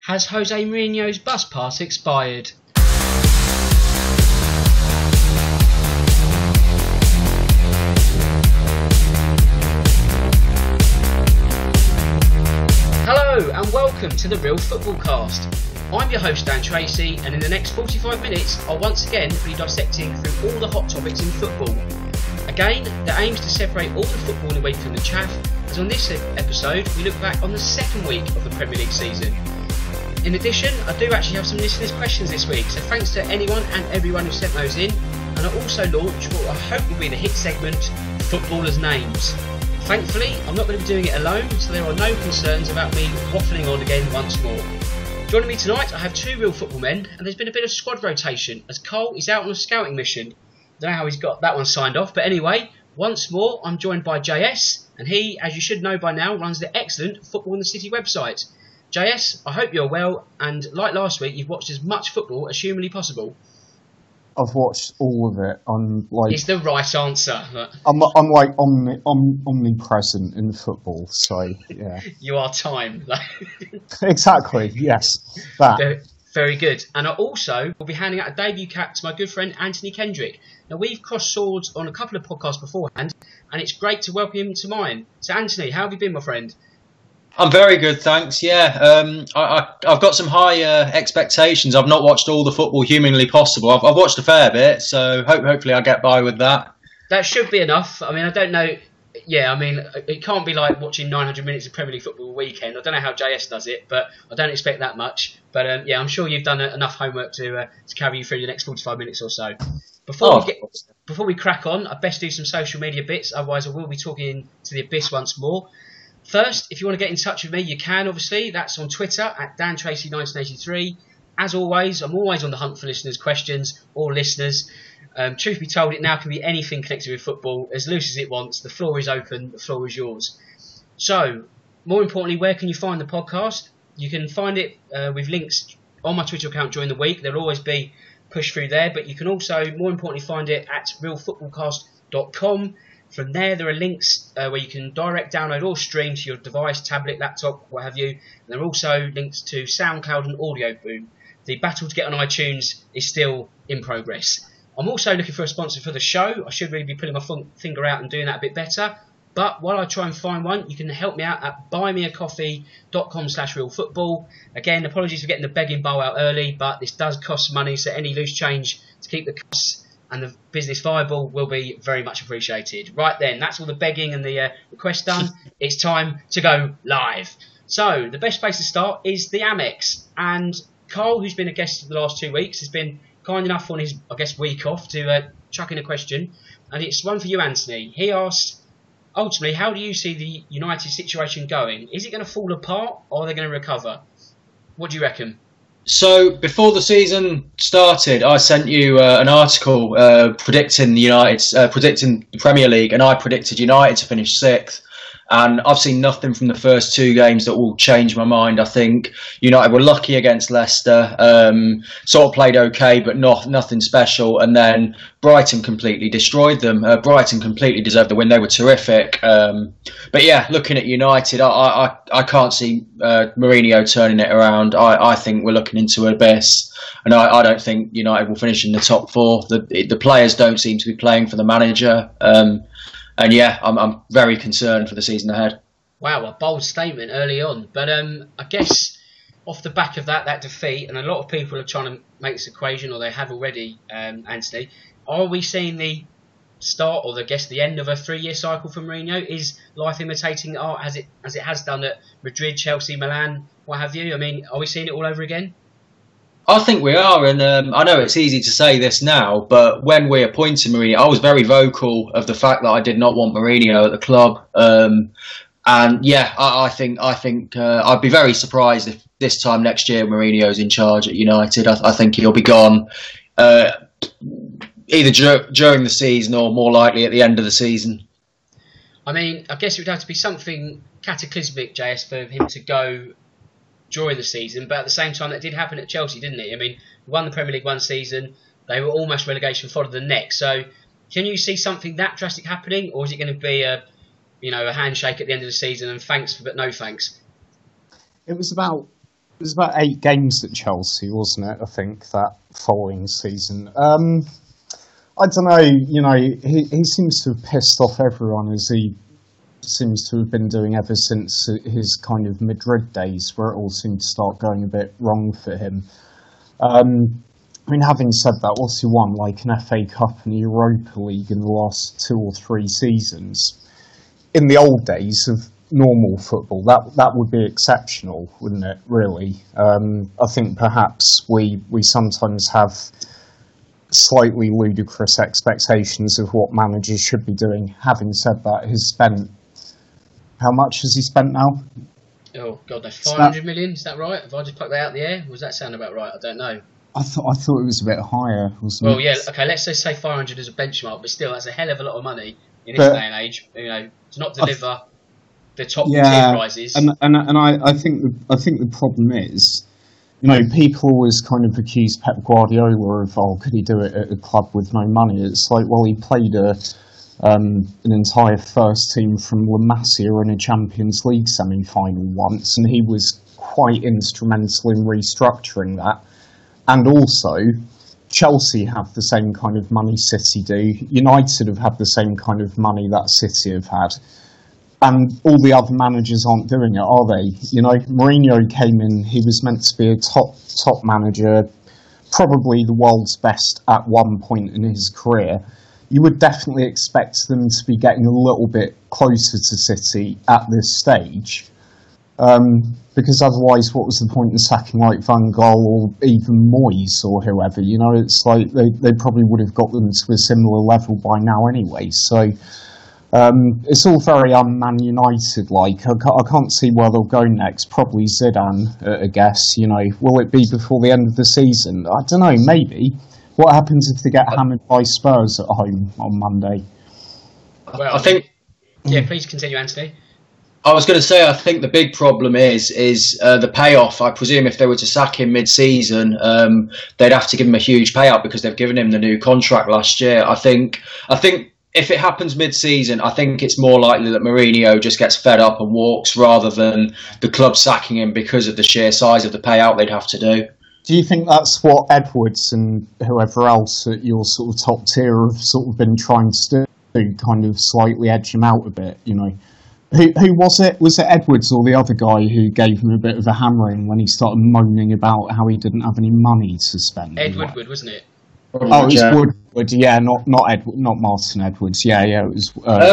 Has Jose Mourinho's bus pass expired? Hello and welcome to the Real Football Cast. I'm your host Dan Tracy, and in the next 45 minutes I'll once again be dissecting through all the hot topics in football. Again, the aim is to separate all the footballing wheat from the chaff, as on this episode we look back on the second week of the Premier League season. In addition, I do actually have some listeners' questions this week, so thanks to anyone and everyone who sent those in. And I also launch what I hope will be the hit segment, Footballers' Names. Thankfully, I'm not going to be doing it alone, so there are no concerns about me waffling on again once more. Joining me tonight, I have two real football men, and there's been a bit of squad rotation, as Cole is out on a scouting mission. I don't know how he's got that one signed off, but anyway, once more, I'm joined by JS, and he, as you should know by now, runs the excellent Football in the City website. JS, I hope you're well, and like last week, you've watched as much football as humanly possible. I've watched all of it. It's the right answer. I'm like omnipresent in football, so yeah. You are time. Exactly. Yes. That. Very good. And I also will be handing out a debut cap to my good friend Anthony Kendrick. Now, we've crossed swords on a couple of podcasts beforehand, and it's great to welcome him to mine. So, Anthony, how have you been, my friend? I'm very good, thanks. Yeah, I've got some high expectations. I've not watched all the football humanly possible. I've watched a fair bit, so hopefully I'll get by with that. That should be enough. I mean, I don't know. Yeah, I mean, it can't be like watching 900 minutes of Premier League football a weekend. I don't know how JS does it, but I don't expect that much. But yeah, I'm sure you've done enough homework to carry you through the next 45 minutes or so. Before we crack on, I'd best do some social media bits. Otherwise, I will be talking to the abyss once more. First, if you want to get in touch with me, you can, obviously. That's on Twitter at DanTracy1983. As always, I'm always on the hunt for listeners' questions or listeners. Truth be told, it now can be anything connected with football, as loose as it wants. The floor is open, the floor is yours. So, more importantly, where can you find the podcast? You can find it with links on my Twitter account during the week. There'll always be pushed through there, but you can also, more importantly, find it at realfootballcast.com. From there are links where you can direct download or stream to your device, tablet, laptop, what have you. And there are also links to SoundCloud and Audio Boom. The battle to get on iTunes is still in progress. I'm also looking for a sponsor for the show. I should really be putting my finger out and doing that a bit better. But while I try and find one, you can help me out at buymeacoffee.com/realfootball. Again, apologies for getting the begging bowl out early, but this does cost money, so any loose change to keep the costs and the business viable will be very much appreciated. Right then, that's all the begging and the request done. It's time to go live. So, the best place to start is the Amex. And Carl, who's been a guest for the last 2 weeks, has been kind enough on his, week off to chuck in a question. And it's one for you, Anthony. He asked, ultimately, how do you see the United situation going? Is it going to fall apart or are they going to recover? What do you reckon? So before the season started, I sent you an article predicting the Premier League, and I predicted United to finish 6th. And I've seen nothing from the first 2 games that will change my mind. I think United were lucky against Leicester, sort of played okay, but nothing special. And then Brighton completely destroyed them. Brighton completely deserved the win. They were terrific. But yeah, looking at United, I can't see Mourinho turning it around. I think we're looking into an abyss. And I don't think United will finish in the top 4. The players don't seem to be playing for the manager. And yeah, I'm very concerned for the season ahead. Wow, a bold statement early on. But I guess off the back of that defeat, and a lot of people are trying to make this equation, or they have already, Anthony, are we seeing the start, or the end of a 3-year cycle for Mourinho? Is life imitating art as it has done at Madrid, Chelsea, Milan, what have you? I mean, are we seeing it all over again? I think we are, and I know it's easy to say this now, but when we appointed Mourinho, I was very vocal of the fact that I did not want Mourinho at the club. And yeah, I think I'd be very surprised if this time next year Mourinho's in charge at United. I think he'll be gone either during the season or more likely at the end of the season. I mean, I guess it would have to be something cataclysmic, JS, for him to go during the season, but at the same time that did happen at Chelsea, didn't it? I mean, we won the Premier League one season, they were almost relegation fodder the next. So can you see something that drastic happening, or is it going to be a handshake at the end of the season and thanks but no thanks? It was about was about 8 games at Chelsea, wasn't it? I think that following season. I don't know. He seems to have pissed off everyone, as he seems to have been doing ever since his kind of Madrid days, where it all seemed to start going a bit wrong for him. Having said that, what's he won? Like an FA Cup and a Europa League in the last 2 or 3 seasons. In the old days of normal football, that would be exceptional, wouldn't it, really? I think perhaps we sometimes have slightly ludicrous expectations of what managers should be doing. Having said that, how much has he spent now? Oh God, that's 500 million. Is that right? Have I just plucked that out of the air? Was that sound about right? I don't know. I thought it was a bit higher. Well, yeah. Okay, let's just say 500 as a benchmark, but still, that's a hell of a lot of money in this day and age. To not deliver the top tier prizes. And I think the problem is, people always kind of accuse Pep Guardiola of, could he do it at a club with no money? It's like, well, he played an entire first team from La Masia in a Champions League semi-final once, and he was quite instrumental in restructuring that. And also, Chelsea have the same kind of money City do. United have had the same kind of money that City have had. And all the other managers aren't doing it, are they? Mourinho came in, he was meant to be a top manager, probably the world's best at one point in his career. You would definitely expect them to be getting a little bit closer to City at this stage. Because otherwise, what was the point in sacking like Van Gaal or even Moyes or whoever? It's like they probably would have got them to a similar level by now anyway. So it's all very Man United-like. I can't see where they'll go next. Probably Zidane, I guess. Will it be before the end of the season? I don't know, maybe. What happens if they get hammered by Spurs at home on Monday? Well, I think... Yeah, please continue, Anthony. I was going to say, I think the big problem is the payoff. I presume if they were to sack him mid-season, they'd have to give him a huge payout because they've given him the new contract last year. I think if it happens mid-season, I think it's more likely that Mourinho just gets fed up and walks rather than the club sacking him because of the sheer size of the payout they'd have to do. Do you think that's what Edwards and whoever else at your sort of top tier have sort of been trying to do, kind of slightly edge him out a bit, Who was it? Was it Edwards or the other guy who gave him a bit of a hammering when he started moaning about how he didn't have any money to spend? Ed Woodward, wasn't it? Oh, it was Woodward. Yeah, not Martin Edwards. Yeah, it was.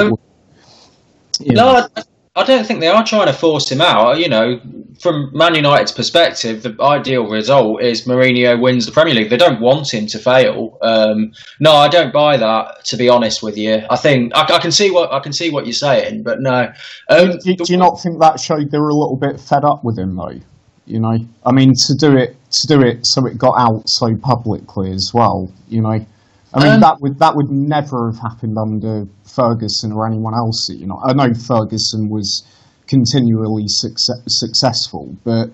No, I don't think they are trying to force him out. From Man United's perspective, the ideal result is Mourinho wins the Premier League. They don't want him to fail. No, I don't buy that. To be honest with you, I think I can see what you're saying, but no. Do you not think that showed they were a little bit fed up with him, though? To do it so it got out so publicly as well. That would never have happened under Ferguson or anyone else. I know Ferguson was continually successful, but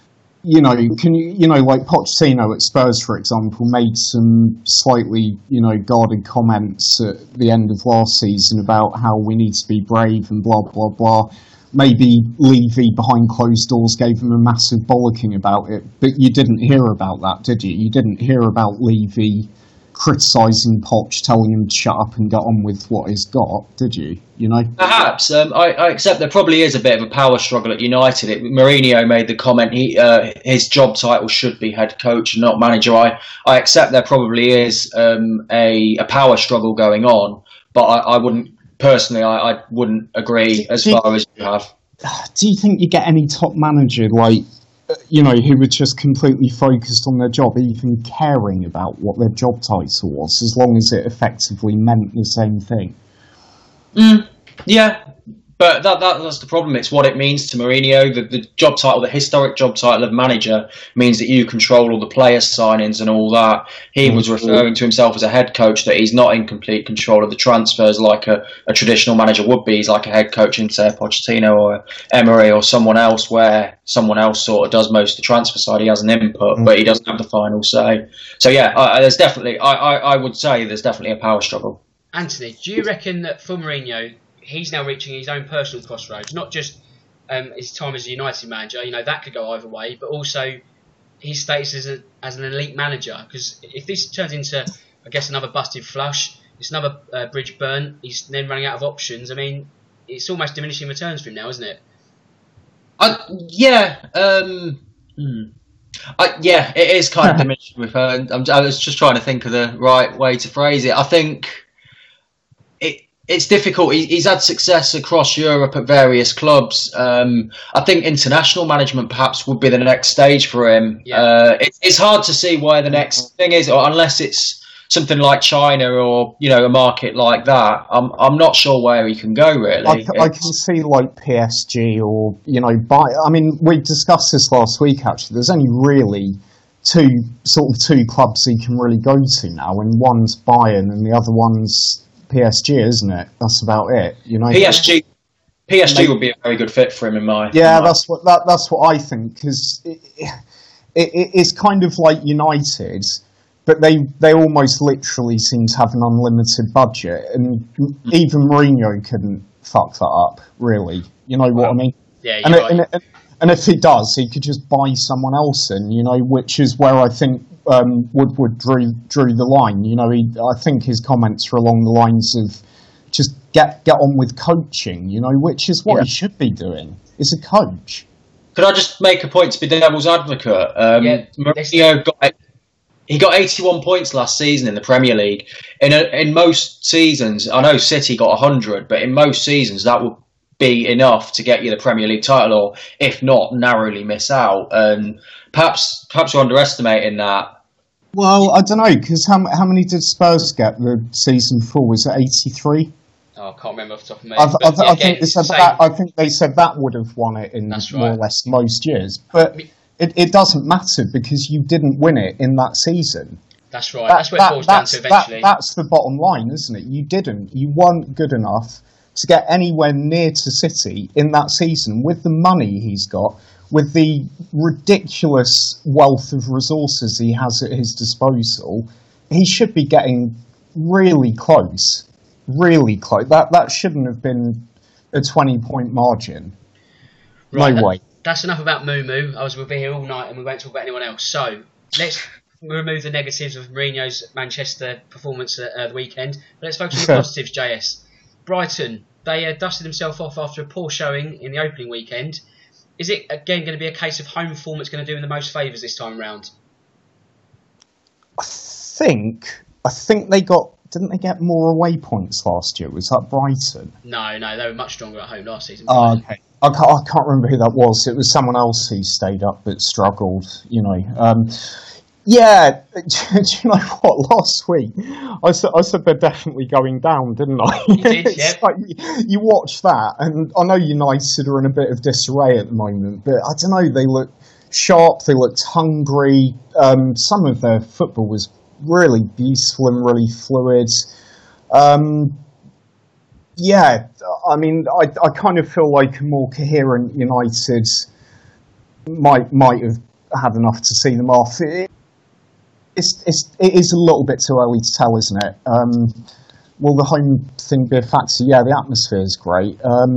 like Pochettino at Spurs, for example, made some slightly guarded comments at the end of last season about how we need to be brave and blah blah blah. Maybe Levy behind closed doors gave him a massive bollocking about it, but you didn't hear about that, did you? You didn't hear about Levy criticising Poch, telling him to shut up and get on with what he's got, did you? Perhaps. I accept there probably is a bit of a power struggle at United. Mourinho made the comment his job title should be head coach and not manager. I accept there probably is a power struggle going on, but I wouldn't personally. I wouldn't agree as far as you have. Do you think you get any top manager who were just completely focused on their job, even caring about what their job title was, as long as it effectively meant the same thing? Yeah, but that's the problem. It's what it means to Mourinho. The job title, the historic job title of manager, means that you control all the player signings and all that. He was referring to himself as a head coach, that he's not in complete control of the transfers like a traditional manager would be. He's like a head coach in, say, a Pochettino or Emery or someone else, where someone else sort of does most of the transfer side. He has an input, but he doesn't have the final say. So yeah, there's definitely, I would say there's definitely a power struggle. Anthony, do you reckon that for Mourinho, he's now reaching his own personal crossroads, not just his time as a United manager, that could go either way, but also his status as an elite manager. Because if this turns into, I guess, another busted flush, it's another bridge burnt, he's then running out of options. I mean, it's almost diminishing returns for him now, isn't it? Yeah, it is kind of diminishing returns. I was just trying to think of the right way to phrase it. I think it's difficult. He's had success across Europe at various clubs. I think international management perhaps would be the next stage for him. Yeah. It's hard to see where the next thing is, or unless it's something like China or a market like that. I'm not sure where he can go really. I can see like PSG or I mean, we discussed this last week actually. There's only really two clubs he can really go to now, and one's Bayern and the other one's PSG, isn't it? That's about it. PSG would be a very good fit for him in my. Yeah, that's what I think, because it's kind of like United, but they almost literally seem to have an unlimited budget, and even Mourinho couldn't fuck that up, really. You know what I mean? Yeah, you're right. And if he does, he could just buy someone else in, which is where I think Woodward drew the line. I think his comments were along the lines of just get on with coaching, which is what he should be doing. Is a coach. Could I just make a point to be devil's advocate? Mourinho got 81 points last season in the Premier League. In most seasons, I know City got 100, but in most seasons that would be enough to get you the Premier League title, or if not, narrowly miss out. And perhaps you're underestimating that. Well, I don't know, because how many did Spurs get the season before? Was it 83? Oh, I can't remember off the top of my head. I think they said that would have won it in more or less most years. But it doesn't matter, because you didn't win it in that season. That's right. That's what it boils down to eventually. That's the bottom line, isn't it? You didn't. You weren't good enough to get anywhere near to City in that season with the money he's got, with the ridiculous wealth of resources he has at his disposal. He should be getting really close. Really close. That shouldn't have been a 20-point margin. Right, no way. That's enough about Moo. We'll be here all night and we won't talk about anyone else. So let's remove the negatives of Mourinho's Manchester performance at the weekend. But let's focus on the positives, JS. Brighton, they dusted themselves off after a poor showing in the opening weekend. Is it again going to be a case of home form that's going to do them the most favours this time round? I think they didn't they get more away points last year? Was that Brighton? No, they were much stronger at home last season. Oh, okay. I can't remember who that was. It was someone else who stayed up but struggled, Yeah, do you know what? Last week, I said they're definitely going down, didn't I? You did, yeah. Like, you watch that, and I know United are in a bit of disarray at the moment, but I don't know, they look sharp, they looked hungry. Some of their football was really beautiful and really fluid. Yeah, I mean, I kind of feel like a more coherent United might have had enough to see them off. It is a little bit too early to tell, isn't it? Will the home thing be a factor? Yeah, the atmosphere is great.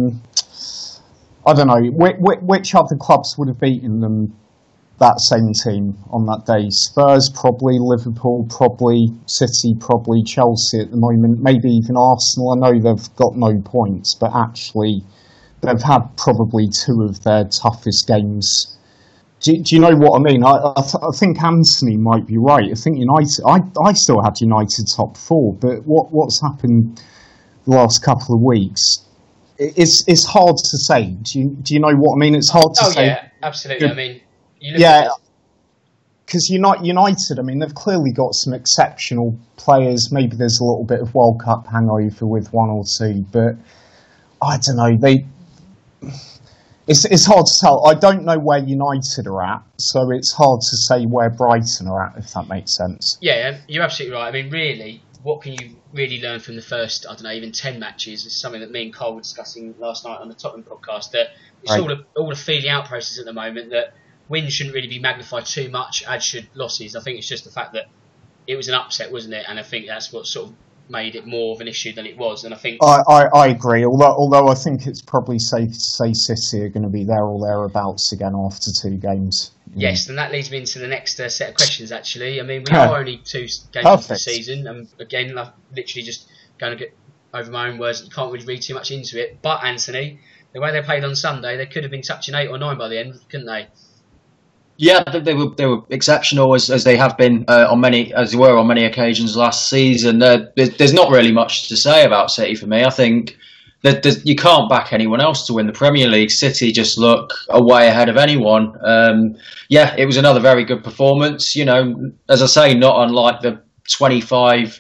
I don't know. Which other clubs would have beaten them, that same team, on that day? Spurs, probably. Liverpool, probably. City, probably. Chelsea at the moment. Maybe even Arsenal. I know they've got no points, but actually they've had probably two of their toughest games. Do you know what I mean? I think Anthony might be right. I think United. I still had United top four, but what's happened the last couple of weeks? It's hard to say. Do you know what I mean? It's hard to say. Oh yeah, absolutely. I mean, because United. I mean, they've clearly got some exceptional players. Maybe there's a little bit of World Cup hangover with one or two, but I don't know. It's hard to tell. I don't know where United are at, so it's hard to say where Brighton are at, if that makes sense. Yeah, you're absolutely right. I mean, really, what can you really learn from the first, I don't know, even 10 matches? It's something that me and Cole were discussing last night on the Tottenham podcast, that it's all a feeling out process at the moment, that wins shouldn't really be magnified too much, as should losses. I think it's just the fact that it was an upset, wasn't it? And I think that's what sort of made it more of an issue than it was. And I think I agree. Although I think it's probably safe to say City are going to be there or thereabouts again after 2 games. Yes, and that leads me into the next set of questions. Actually, I mean, we are only 2 games into the season, and again, I'm literally just going to get over my own words. You can't really read too much into it. But Anthony, the way they played on Sunday, they could have been touching 8 or 9 by the end, couldn't they? Yeah, they were exceptional as they have been on many occasions last season. There's not really much to say about City for me. I think that you can't back anyone else to win the Premier League. City just look a way ahead of anyone. Yeah, it was another very good performance. You know, as I say, not unlike the 25,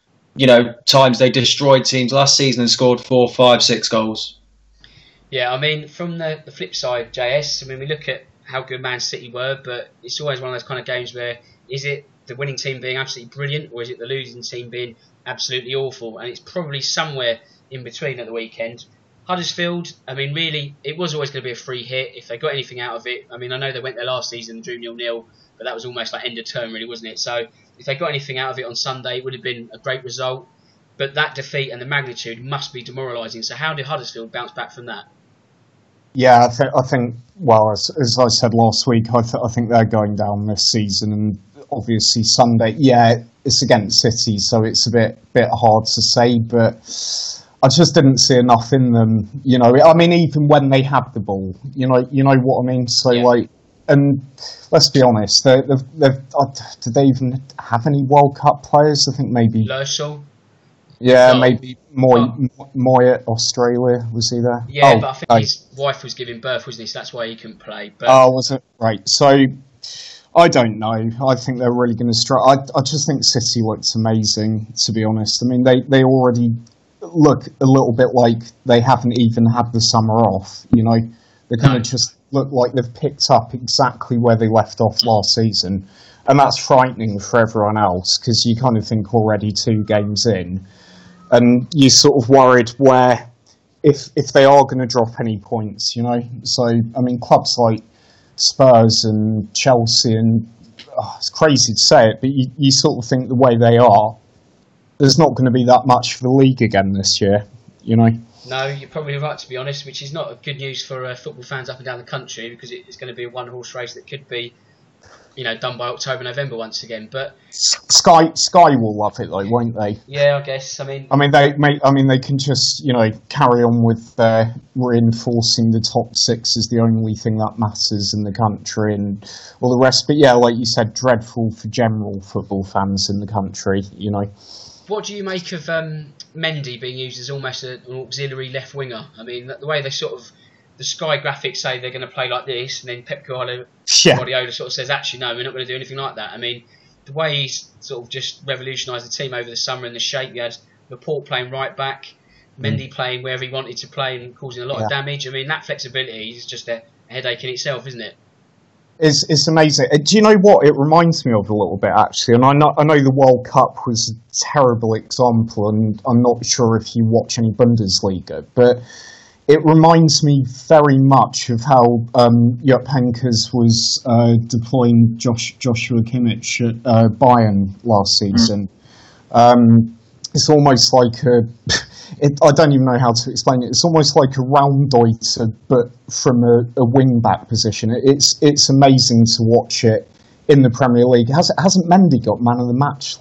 times they destroyed teams last season and scored 4, 5, 6 goals. Yeah, I mean, from the flip side, JS, I mean, we look at how good Man City were, but it's always one of those kind of games where is it the winning team being absolutely brilliant or is it the losing team being absolutely awful? And it's probably somewhere in between at the weekend. Huddersfield, I mean, really, it was always going to be a free hit if they got anything out of it. I mean, I know they went there last season and drew 0-0, but that was almost like end of term, really, wasn't it? So if they got anything out of it on Sunday, it would have been a great result. But that defeat and the magnitude must be demoralising. So how did Huddersfield bounce back from that? Yeah, I think. Well, as I said last week, I think they're going down this season, and obviously Sunday. Yeah, it's against City, so it's a bit hard to say, but I just didn't see enough in them. I mean, even when they had the ball, you know what I mean. So yeah. And let's be honest, did they even have any World Cup players? I think maybe Löschel. Yeah, maybe Moy at Australia, was he there? Yeah, but I think his wife was giving birth, wasn't he? So that's why he couldn't play. But was it? Right. So, I don't know. I think they're really going to struggle. I just think City looks amazing, to be honest. I mean, they already look a little bit like they haven't even had the summer off, They kind of just look like they've picked up exactly where they left off last season. And that's frightening for everyone else, because you kind of think already 2 games in, and you're sort of worried where, if they are going to drop any points, So, I mean, clubs like Spurs and Chelsea, and it's crazy to say it, but you sort of think the way they are, there's not going to be that much for the league again this year, No, you're probably right, to be honest, which is not good news for football fans up and down the country, because it's going to be a one-horse race that could be done by October, November once again. But Sky will love it, though, won't they? Yeah, I guess. I mean, they can just carry on with reinforcing the top 6 as the only thing that matters in the country, and all the rest. But yeah, like you said, dreadful for general football fans in the country. What do you make of Mendy being used as almost an auxiliary left winger? I mean, the way they sort of. The Sky graphics say they're going to play like this, and then Pep Guardiola sort of says, actually, no, we're not going to do anything like that. I mean, the way he's sort of just revolutionised the team over the summer and the shape, you had Laporte playing right back, Mendy playing wherever he wanted to play and causing a lot of damage. I mean, that flexibility is just a headache in itself, isn't it? It's amazing. Do you know what it reminds me of a little bit, actually? And I know the World Cup was a terrible example, and I'm not sure if you watch any Bundesliga, but it reminds me very much of how Jupp Heynckes was deploying Joshua Kimmich at Bayern last season. It's almost like I don't even know how to explain it. It's almost like a Raumdeuter, but from a wing-back position. It's amazing to watch it in the Premier League. Hasn't Mendy got man of the match?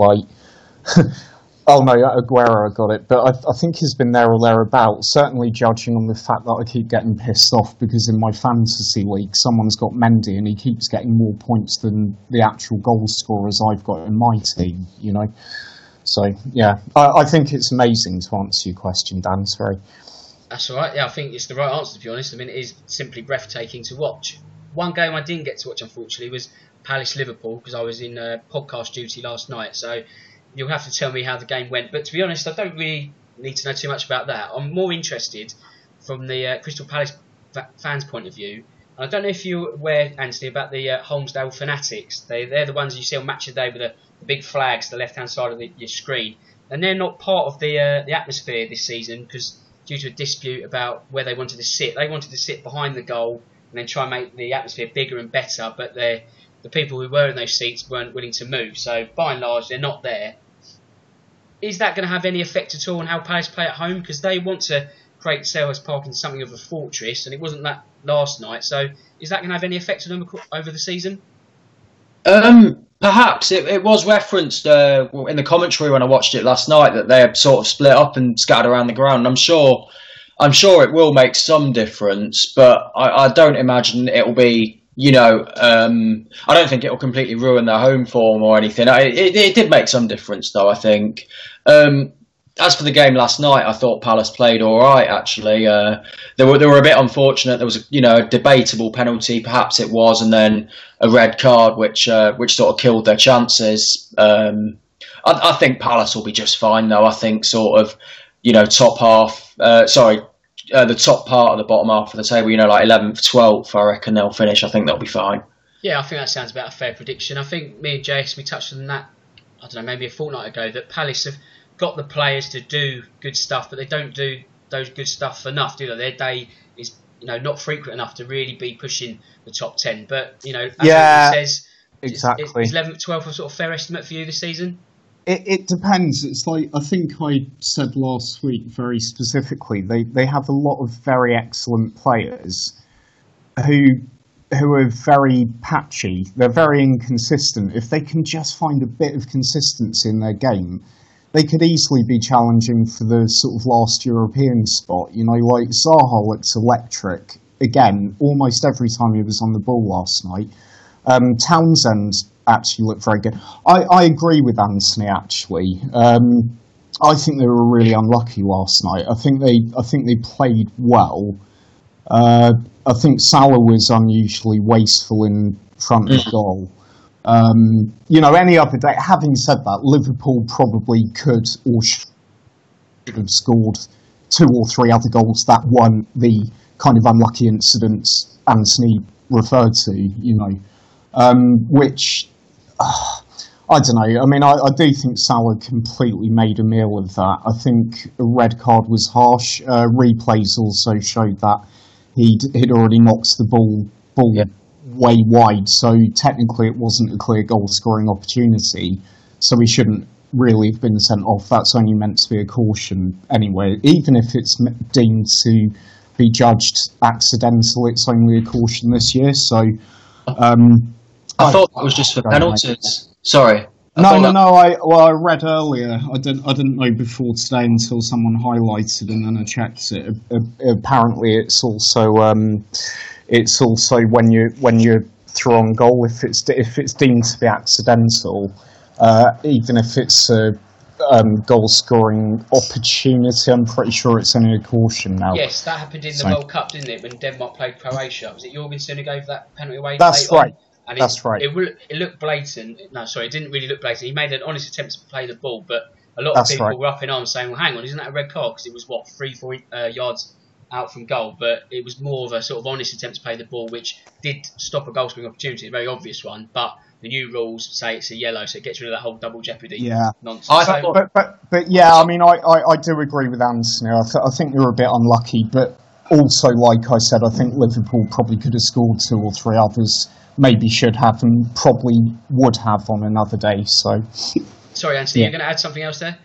Oh no, Aguero got it, but I think he's been there or thereabouts, certainly judging on the fact that I keep getting pissed off because in my fantasy league someone's got Mendy and he keeps getting more points than the actual goal scorers I've got in my team, So, yeah, I think it's amazing to answer your question, Dan, sorry. That's all right, yeah, I think it's the right answer, to be honest. I mean, it is simply breathtaking to watch. One game I didn't get to watch, unfortunately, was Palace-Liverpool, because I was in podcast duty last night, so you'll have to tell me how the game went. But to be honest, I don't really need to know too much about that. I'm more interested from the Crystal Palace fans' point of view. And I don't know if you're aware, Anthony, about the Holmesdale Fanatics. They're the ones you see on Match of the Day with the big flags to the left-hand side of your screen. And they're not part of the atmosphere this season because due to a dispute about where they wanted to sit. They wanted to sit behind the goal and then try and make the atmosphere bigger and better. But the people who were in those seats weren't willing to move. So by and large, they're not there. is that going to have any effect at all on how Palace play at home? Because they want to create Selhurst Park into something of a fortress, and it wasn't that last night. So is that going to have any effect on them over the season? Perhaps it was referenced in the commentary when I watched it last night that they had sort of split up and scattered around the ground. I'm sure it will make some difference, but I don't imagine it'll be. I don't think it'll completely ruin their home form or anything. It did make some difference, though, I think. As for the game last night, I thought Palace played all right, actually. They were a bit unfortunate. There was a debatable penalty, perhaps it was, and then a red card, which sort of killed their chances. I think Palace will be just fine, though. I think sort of, top half, the top part of the bottom half of the table, like 11th, 12th, I reckon they'll finish. I think they'll be fine. Yeah, I think that sounds about a fair prediction. I think me and JS, we touched on that, I don't know, maybe a fortnight ago, that Palace have got the players to do good stuff, but they don't do those good stuff enough, do they? Their day is, not frequent enough to really be pushing the top 10. But, as yeah, says, exactly. Is 11th, 12th a sort of fair estimate for you this season? It depends. It's like, I think I said last week very specifically, they have a lot of very excellent players who are very patchy. They're very inconsistent. If they can just find a bit of consistency in their game, they could easily be challenging for the sort of last European spot. Like Zaha looks electric. Again, almost every time he was on the ball last night. Townsend actually looked very good. I agree with Anthony, actually. I think they were really unlucky last night. I think they played well. I think Salah was unusually wasteful in front of the goal. Any other day, having said that, Liverpool probably could or should have scored 2 or 3 other goals that weren't the kind of unlucky incidents Anthony referred to, which, I don't know. I mean, I do think Salah completely made a meal of that. I think a red card was harsh. Replays also showed that he'd already knocked the ball way wide, so technically it wasn't a clear goal-scoring opportunity, so he shouldn't really have been sent off. That's only meant to be a caution anyway. Even if it's deemed to be judged accidental, it's only a caution this year, so... I thought that was just for penalties. Sorry. No. I read earlier. I didn't know before today until someone highlighted, and then I checked it. Apparently, it's also when you're through on goal, if it's deemed to be accidental, even if it's a goal scoring opportunity, I'm pretty sure it's only a caution now. Yes, that happened in the World Cup, didn't it? When Denmark played Croatia, was it Jorgensen who gave that penalty away? That's right. And That's right. It looked blatant. No, sorry, it didn't really look blatant. He made an honest attempt to play the ball, but a lot of people were up in arms saying, well, hang on, isn't that a red card? Because it was, 3-4 yards out from goal, but it was more of a sort of honest attempt to play the ball, which did stop a goal-scoring opportunity, a very obvious one, but the new rules say it's a yellow, so it gets rid of that whole double jeopardy nonsense. But yeah, I mean, I do agree with Anthony. I think they were a bit unlucky, but also, like I said, I think Liverpool probably could have scored 2 or 3 others. Maybe should have, and probably would have on another day. So, sorry, Anthony, you're going to add something else there?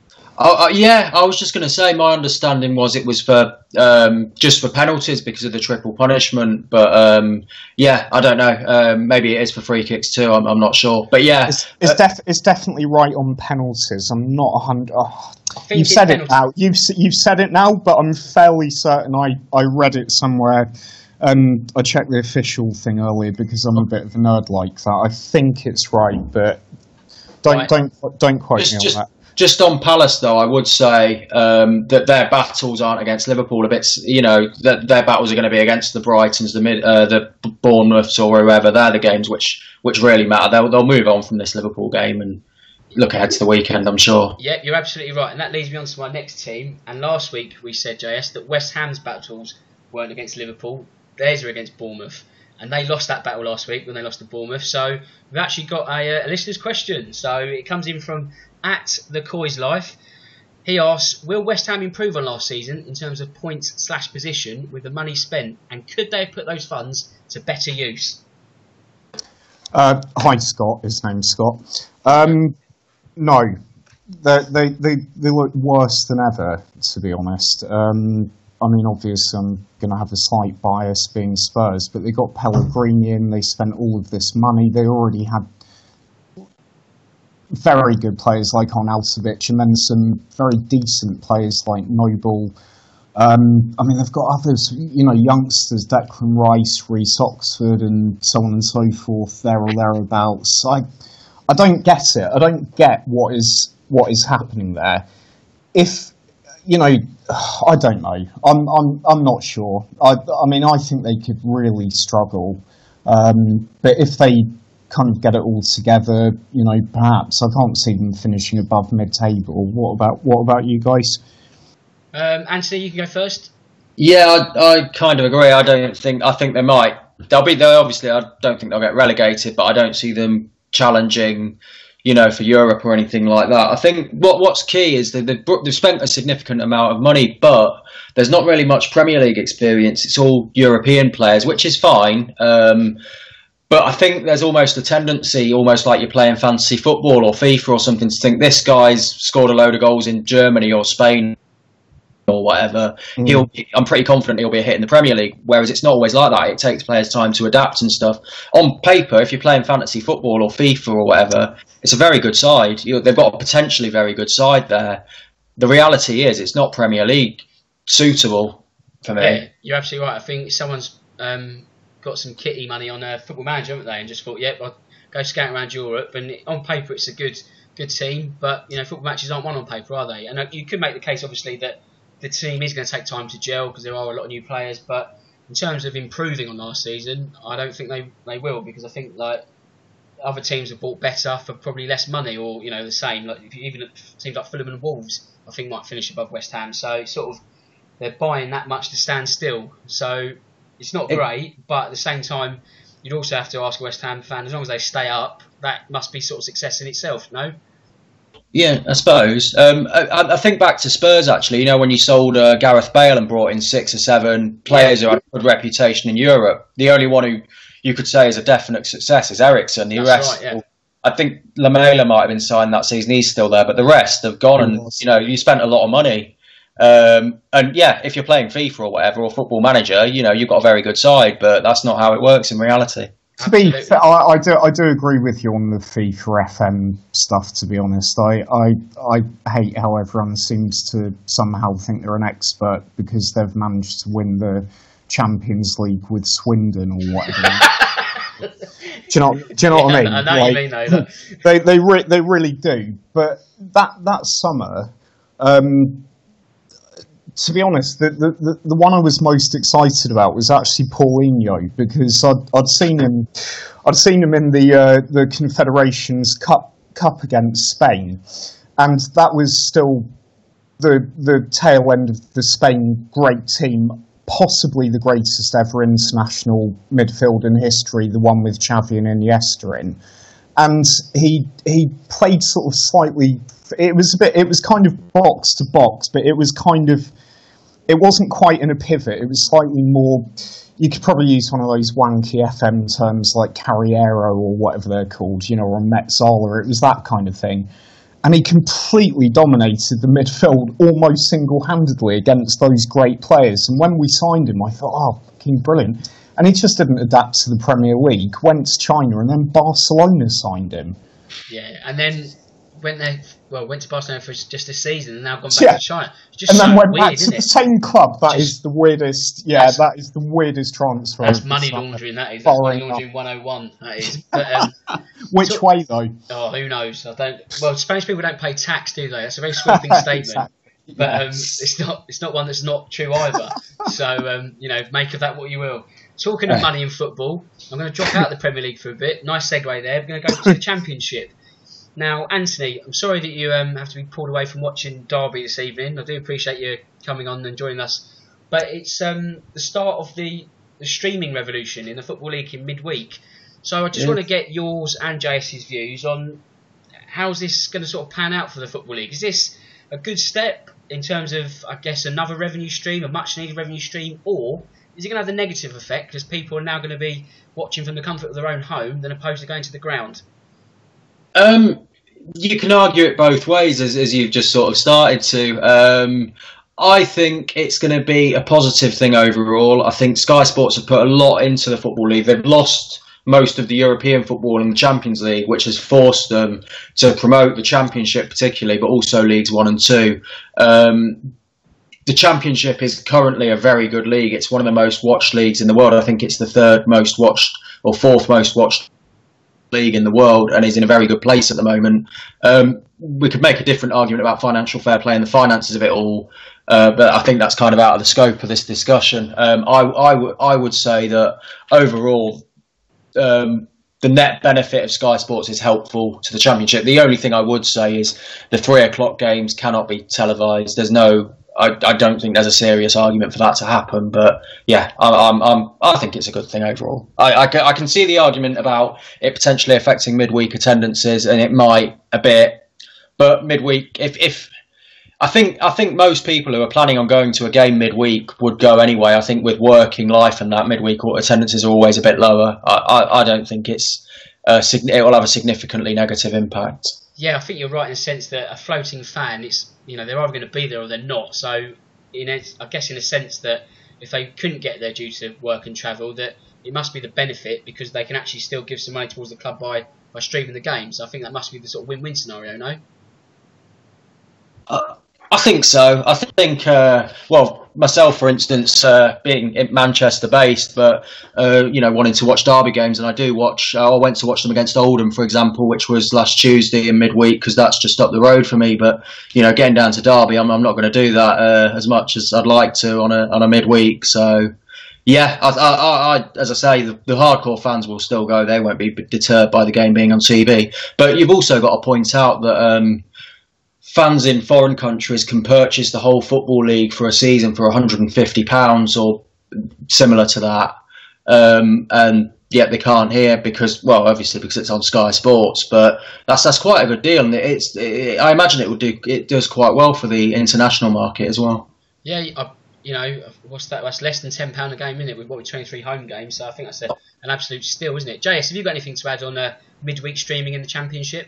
Yeah, I was just going to say my understanding was it was for just for penalties because of the triple punishment. But yeah, I don't know. Maybe it is for free kicks too. I'm not sure. But yeah, it's definitely right on penalties. I'm not 100. You've said it now. You've said it now, but I'm fairly certain I read it somewhere. I checked the official thing earlier because I'm a bit of a nerd like that. I think it's right, but don't quote me on that. Just on Palace, though, I would say that their battles aren't against Liverpool. A bit, that their battles are going to be against the Brightons, the Bournemouths, or whoever. They're the games which really matter. They'll move on from this Liverpool game and look ahead to the weekend, I'm sure. Yeah, you're absolutely right, and that leads me on to my next team. And last week we said, JS, that West Ham's battles weren't against Liverpool. Theirs are against Bournemouth, and they lost that battle last week when they lost to Bournemouth. So we've actually got a listener's question. So it comes in from @TheCoysLife. He asks, will West Ham improve on last season in terms of points/position with the money spent, and could they have put those funds to better use? Hi, Scott. His name's Scott. No. they look worse than ever, to be honest. I mean, obviously, I'm going to have a slight bias being Spurs, but they got Pellegrini in. They spent all of this money. They already had very good players like Arnautovic, and then some very decent players like Noble. I mean, they've got others, youngsters, Declan Rice, Reece Oxford, and so on and so forth, there or thereabouts. I don't get it. I don't get what is happening there. If I don't know. I'm not sure. I mean, I think they could really struggle. But if they kind of get it all together, perhaps I can't see them finishing above mid-table. What about you guys? Anthony, you can go first. Yeah, I kind of agree. I think they might. Obviously, I don't think they'll get relegated, but I don't see them challenging, for Europe or anything like that. I think what's key is that they've spent a significant amount of money, but there's not really much Premier League experience. It's all European players, which is fine. But I think there's almost a tendency, almost like you're playing fantasy football or FIFA or something, to think this guy's scored a load of goals in Germany or Spain or whatever. I'm pretty confident he'll be a hit in the Premier League, whereas it's not always like that. It takes players time to adapt and stuff. On paper, if you're playing fantasy football or FIFA or whatever, it's a very good side. They've got a potentially very good side there. The reality is it's not Premier League suitable for me. Yeah, you're absolutely right. I think someone's got some kitty money on Football Manager, haven't they, and just thought, yep, I'll go scout around Europe. And on paper it's a good team, but football matches aren't won on paper, are they? And you could make the case, obviously, that the team is going to take time to gel because there are a lot of new players, but in terms of improving on last season, I don't think they will, because I think like other teams have bought better for probably less money, or the same. Like even teams like Fulham and Wolves, I think might finish above West Ham. So it's sort of they're buying that much to stand still. So it's not great, but at the same time, you'd also have to ask a West Ham fan, as long as they stay up, that must be sort of success in itself, no? Yeah, I suppose. I think back to Spurs, actually, when you sold Gareth Bale and brought in 6 or 7 players who had a good reputation in Europe. The only one who you could say is a definite success is Eriksen. The rest, right, yeah. I think Lamela might have been signed that season. He's still there, but the rest have gone, and you spent a lot of money. And yeah, if you're playing FIFA or whatever, or Football Manager, you've got a very good side, but that's not how it works in reality. To be fair, I do agree with you on the FIFA FM stuff, to be honest. I hate how everyone seems to somehow think they're an expert because they've managed to win the Champions League with Swindon or whatever. do you know what I mean? I know what you mean, though. They really do. But that summer, to be honest, the one I was most excited about was actually Paulinho, because I'd seen him in the Confederations Cup against Spain, and that was still the tail end of the Spain great team, possibly the greatest ever international midfield in history, the one with Xavi and Iniesta in. And he played sort of slightly. It was kind of box to box, but it wasn't quite in a pivot. It was slightly more. You could probably use one of those wanky FM terms like Carriero or whatever they're called, or Metzola. It was that kind of thing. And he completely dominated the midfield almost single-handedly against those great players. And when we signed him, I thought, oh, fucking brilliant. And he just didn't adapt to the Premier League, went to China, and then Barcelona signed him. Yeah, and then went to Barcelona for just a season and now gone back to China. It's just and then went weird, back to the same club. That is the weirdest. Yeah, that is the weirdest transfer. That's money laundering. That's money laundering 101. That is. But, which way though? Oh, who knows? I don't. Well, Spanish people don't pay tax, do they? That's a very sweeping statement. Exactly. But it's not one that's not true either. So make of that what you will. Talking of money in football, I'm going to drop out of the Premier League for a bit. Nice segue there. We're going to go to the Championship. Now, Anthony, I'm sorry that you have to be pulled away from watching Derby this evening. I do appreciate you coming on and joining us. But it's the start of the streaming revolution in the Football League in midweek. So I just want to get yours and JS's views on how's this going to sort of pan out for the Football League. Is this a good step in terms of, I guess, another revenue stream, a much-needed revenue stream, or is it going to have the negative effect because people are now going to be watching from the comfort of their own home than opposed to going to the ground? you can argue it both ways, as you've just sort of started to. I think it's going to be a positive thing overall. I think Sky Sports have put a lot into the Football League. They've lost most of the European football in the Champions League, which has forced them to promote the Championship particularly, but also Leagues 1 and 2. The Championship is currently a very good league. It's one of the most watched leagues in the world. I think it's the third most watched or fourth most watched league in the world, and is in a very good place at the moment. We could make a different argument about financial fair play and the finances of it all, but I think that's kind of out of the scope of this discussion. I would say that overall, the net benefit of Sky Sports is helpful to the Championship. The only thing I would say is the 3:00 games cannot be televised. I don't think there's a serious argument for that to happen, but yeah, I think it's a good thing overall. I can see the argument about it potentially affecting midweek attendances, and it might a bit, but midweek, if I think most people who are planning on going to a game midweek would go anyway. I think with working life and that, midweek attendances are always a bit lower. I don't think it will have a significantly negative impact. Yeah, I think you're right in the sense that a floating fan, they're either going to be there or they're not. So, I guess in a sense that if they couldn't get there due to work and travel, that it must be the benefit because they can actually still give some money towards the club by streaming the games. I think that must be the sort of win-win scenario, no? I think so. I think, myself, for instance, being Manchester based, but, wanting to watch derby games, and I went to watch them against Oldham, for example, which was last Tuesday in midweek, because that's just up the road for me. But, getting down to Derby, I'm not going to do that as much as I'd like to on a midweek. So, yeah, I as I say, the hardcore fans will still go. They won't be deterred by the game being on TV. But you've also got to point out that fans in foreign countries can purchase the whole Football League for a season for £150 or similar to that. And yet they can't here because it's on Sky Sports, but that's quite a good deal. And I imagine it does quite well for the international market as well. Yeah, what's that? That's less than £10 a game, isn't it? We've got 23 home games, so I think that's an absolute steal, isn't it? JS, have you got anything to add on midweek streaming in the Championship?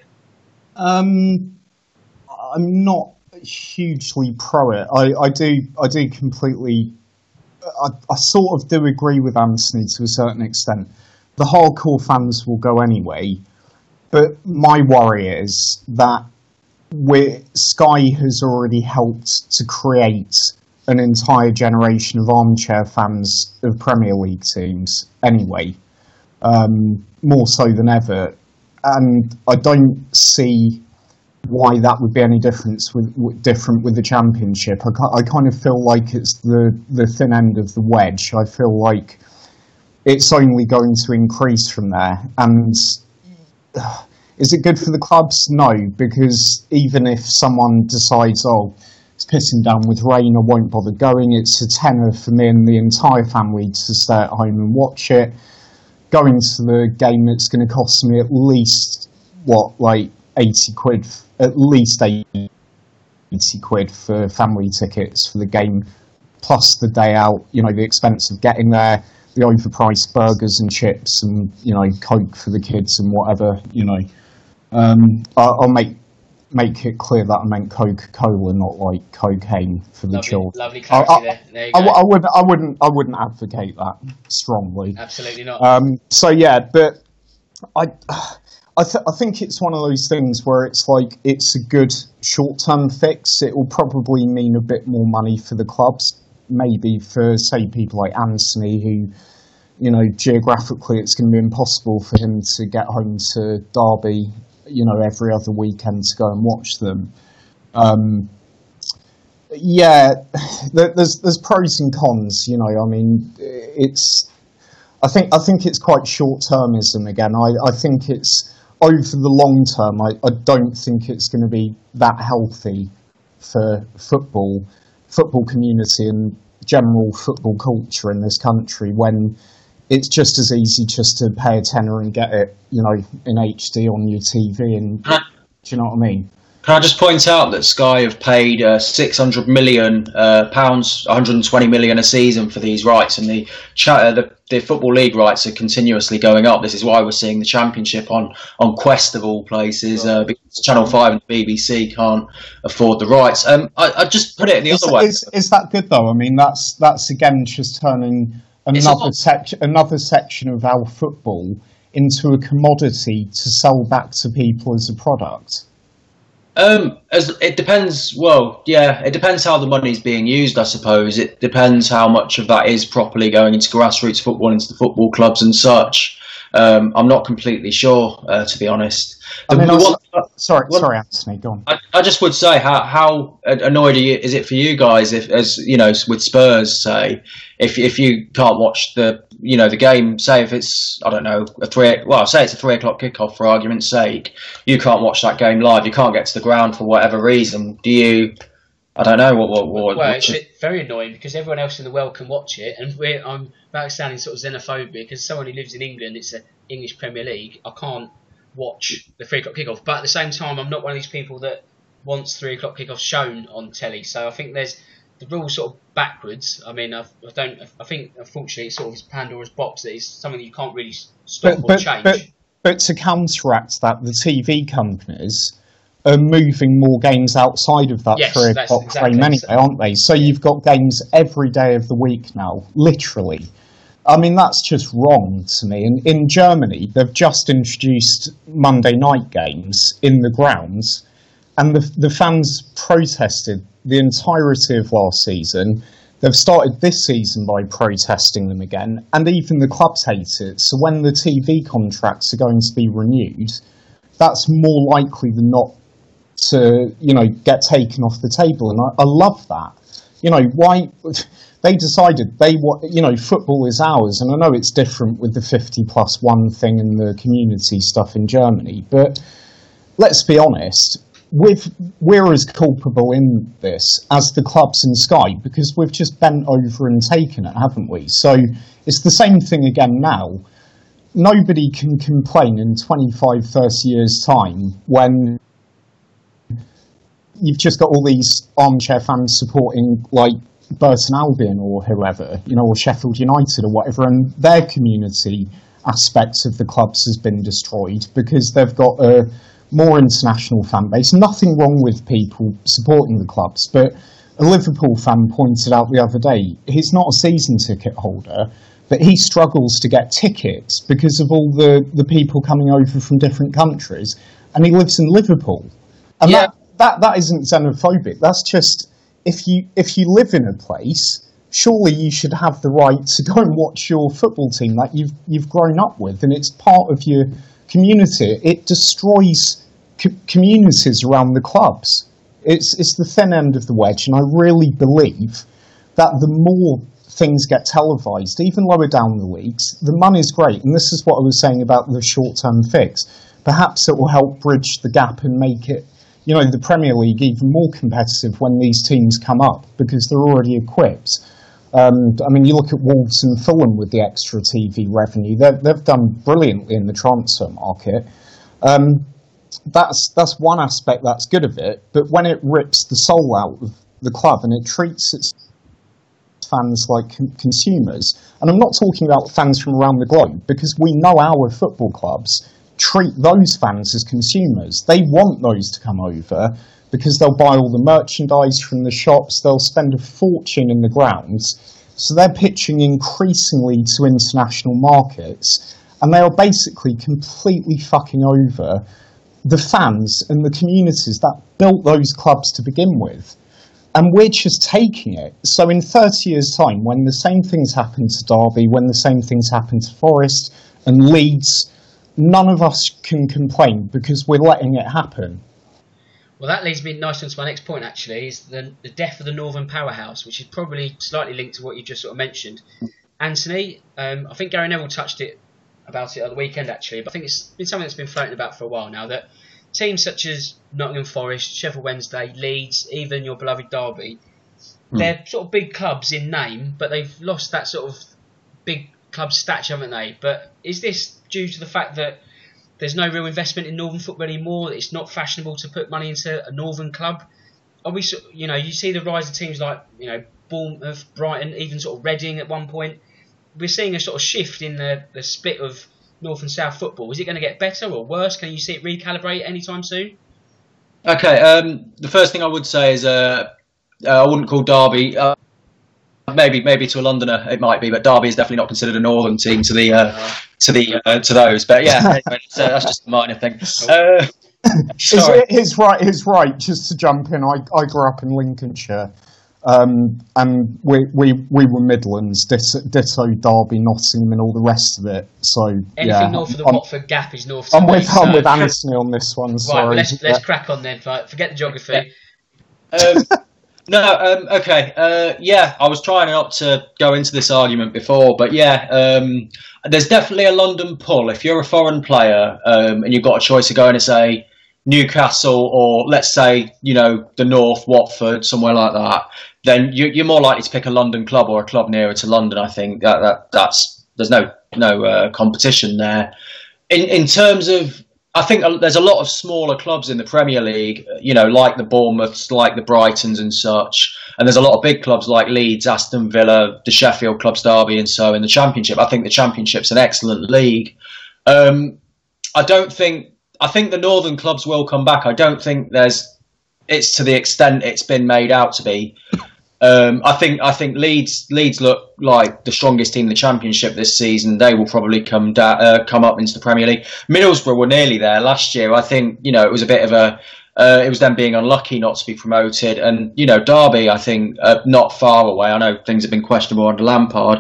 I'm not hugely pro it. I do completely. I sort of do agree with Anthony to a certain extent. The hardcore fans will go anyway, but my worry is that Sky has already helped to create an entire generation of armchair fans of Premier League teams anyway, more so than ever, and I don't see why that would be any different with the Championship. I kind of feel like it's the thin end of the wedge. I feel like it's only going to increase from there. And is it good for the clubs? No, because even if someone decides, it's pissing down with rain, I won't bother going, it's a tenner for me and the entire family to stay at home and watch it. Going to the game, it's going to cost me at least, 80 quid, at least 80 quid for family tickets for the game, plus the day out, the expense of getting there, the overpriced burgers and chips and, Coke for the kids and whatever, I'll make it clear that I meant Coca-Cola, not like cocaine for the children. Lovely clarity there you go. I wouldn't advocate that strongly. Absolutely not. But I think it's one of those things where it's like it's a good short-term fix. It will probably mean a bit more money for the clubs, maybe for, say, people like Anthony, who, geographically it's going to be impossible for him to get home to Derby, every other weekend to go and watch them. There's pros and cons. I think it's quite short-termism again. I think it's over the long term. I don't think it's going to be that healthy for football community and general football culture in this country when it's just as easy just to pay a tenner and get it, in HD on your TV. And do you know what I mean? Can I just point out that Sky have paid £600 million, £120 million a season for these rights, and the the Football League rights are continuously going up. This is why we're seeing the Championship on Quest of all places, because Channel 5 and BBC can't afford the rights. I just put it the other way. Is that good though? I mean, that's again just turning another section of our football into a commodity to sell back to people as a product. It depends. Well, yeah, it depends how the money's being used. I suppose it depends how much of that is properly going into grassroots football, into the football clubs and such. I'm not completely sure, to be honest. Sorry, Anthony, go on. I just would say, how annoyed is it for you guys, if, as you know, with Spurs, say, if you can't watch the game, say if it's, I don't know, say it's a 3 o'clock kickoff for argument's sake, you can't watch that game live, you can't get to the ground for whatever reason. Do you? I don't know what. Well, it's very annoying because everyone else in the world can watch it, and I'm about sounding sort of xenophobic because someone who lives in England, it's the English Premier League. I can't watch the 3 o'clock kickoff, but at the same time, I'm not one of these people that wants 3 o'clock kickoff shown on telly. So I think there's the rules sort of backwards. I mean, I think unfortunately it's sort of Pandora's box that is something that you can't really stop or change. But to counteract that, the TV companies are moving more games outside of that 3 o'clock frame anyway, aren't they? So you've got games every day of the week now, literally. I mean, that's just wrong to me. And in Germany, they've just introduced Monday night games in the grounds, and the fans protested the entirety of last season. They've started this season by protesting them again, and even the clubs hate it. So when the TV contracts are going to be renewed, that's more likely than not to, get taken off the table. And I love that. Why they decided football is ours. And I know it's different with the 50+1 thing and the community stuff in Germany, but let's be honest, we're as culpable in this as the clubs and Sky, because we've just bent over and taken it, haven't we? So it's the same thing again now. Nobody can complain in 25, 30 years' time when you've just got all these armchair fans supporting, like, Burton Albion or whoever, or Sheffield United or whatever, and their community aspects of the clubs has been destroyed because they've got a more international fan base. Nothing wrong with people supporting the clubs, but a Liverpool fan pointed out the other day, he's not a season ticket holder, but he struggles to get tickets because of all the people coming over from different countries, and he lives in Liverpool. And that isn't xenophobic. That's just, if you live in a place, surely you should have the right to go and watch your football team that you've grown up with, and it's part of your community. It destroys communities around the clubs. It's the thin end of the wedge, and I really believe that the more things get televised, even lower down the leagues, the money's great, and this is what I was saying about the short-term fix. Perhaps it will help bridge the gap and make it, the Premier League even more competitive when these teams come up, because they're already equipped. I mean, you look at Wolves and Fulham with the extra TV revenue; they've done brilliantly in the transfer market. That's one aspect that's good of it. But when it rips the soul out of the club and it treats its fans like consumers, and I'm not talking about fans from around the globe, because we know our football clubs treat those fans as consumers. They want those to come over because they'll buy all the merchandise from the shops, they'll spend a fortune in the grounds, so they're pitching increasingly to international markets, and they are basically completely fucking over the fans and the communities that built those clubs to begin with. And we're just taking it. So in 30 years' time, when the same things happen to Derby, when the same things happen to Forest and Leeds, none of us can complain because we're letting it happen. Well, that leads me nicely into my next point, actually, is the death of the Northern Powerhouse, which is probably slightly linked to what you just sort of mentioned. Anthony, I think Gary Neville touched about it on the weekend, actually, but I think it's been something that's been floating about for a while now, that teams such as Nottingham Forest, Sheffield Wednesday, Leeds, even your beloved Derby, they're sort of big clubs in name, but they've lost that sort of big club stature, haven't they? But is this due to the fact that there's no real investment in Northern football anymore? It's not fashionable to put money into a Northern club? Are we, you see the rise of teams like, Bournemouth, Brighton, even sort of Reading at one point. we're seeing a sort of shift in the split of North and South football. Is it going to get better or worse? Can you see it recalibrate anytime soon? Okay, the first thing I would say is I wouldn't call Derby. Maybe to a Londoner it might be, but Derby is definitely not considered a northern team to those. But yeah, anyway, so that's just a minor thing. He's right. Just to jump in, I grew up in Lincolnshire, and we were Midlands, ditto Derby, Nottingham, and all the rest of it. So anything north of the Watford Gap is north. I'm with Anthony on this one. Sorry. Right, let's crack on then. Forget the geography. Okay. Yeah, I was trying not to go into this argument before, but yeah, there's definitely a London pull. If you're a foreign player and you've got a choice of going to, say, Newcastle or, let's say, the North, Watford, somewhere like that, then you're more likely to pick a London club or a club nearer to London. I think there's no competition there. In terms of, I think there's a lot of smaller clubs in the Premier League, like the Bournemouths, like the Brightons and such. And there's a lot of big clubs like Leeds, Aston Villa, the Sheffield clubs, Derby and so in the Championship. I think the Championship's an excellent league. I think the Northern clubs will come back. I don't think it's to the extent it's been made out to be. I think Leeds look like the strongest team in the Championship this season. They will probably come up into the Premier League. Middlesbrough were nearly there last year. I think it was a bit of it was them being unlucky not to be promoted. And Derby, I think, not far away. I know things have been questionable under Lampard.